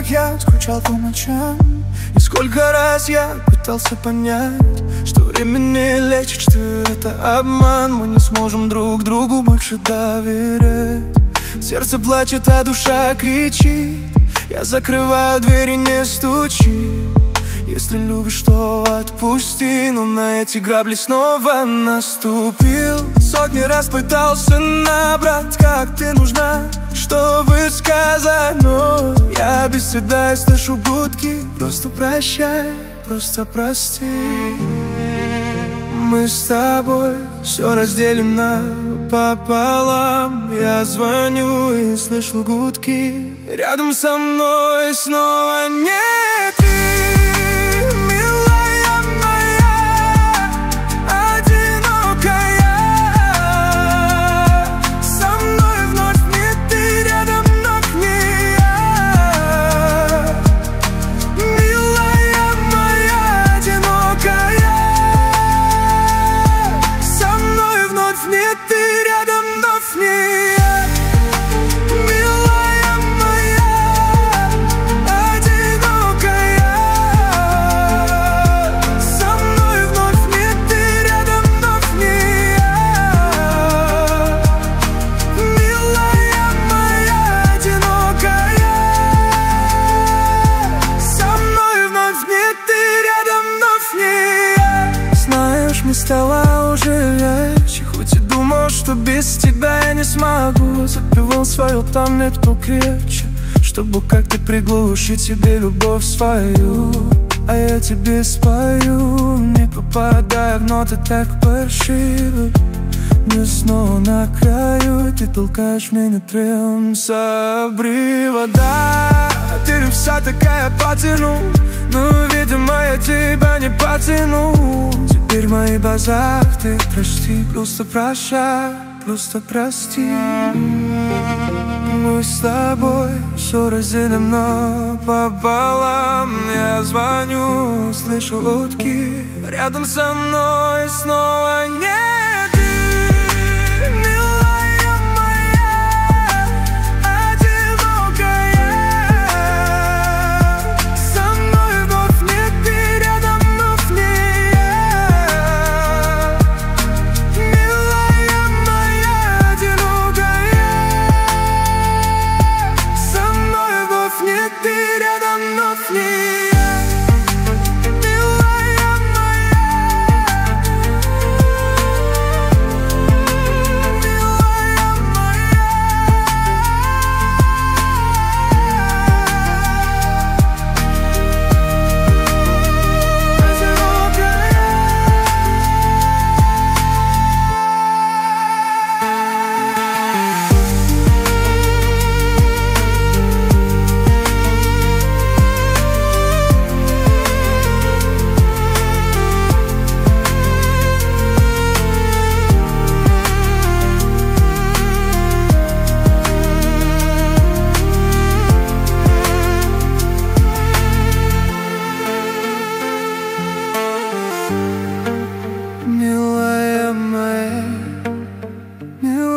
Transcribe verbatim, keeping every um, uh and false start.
как я скучал по ночам. И сколько раз я пытался понять, что время не лечит, что это обман. Мы не сможем друг другу больше доверять. Сердце плачет, а душа кричит. Я закрываю дверь и не стучи. Если любишь, то отпусти. Но на эти грабли снова наступил. Сотни раз пытался набрать, как ты нужна, чтобы сказать, но я без стыда и слышу гудки. Просто прощай, просто прости. Мы с тобой все разделим напополам. Я звоню и слышу гудки. Рядом со мной снова не ты. Стала уже легче, хоть и думал, что без тебя я не смогу. Запивал свою таблетку крепче, чтобы как-то приглушить себе любовь свою. А я тебе спою, не попадая в ноты так паршиво. Мне снова на краю, ты толкаешь меня трем с обрыва. Да, ты вся такая потяну, но, видимо, я тебя не потяну. Теперь в моих глазах ты прости, просто прощай, просто прости. Мы с тобой все разделим напополам. Я звоню, слышу утки. Рядом со мной снова нет. Милая моя, милая.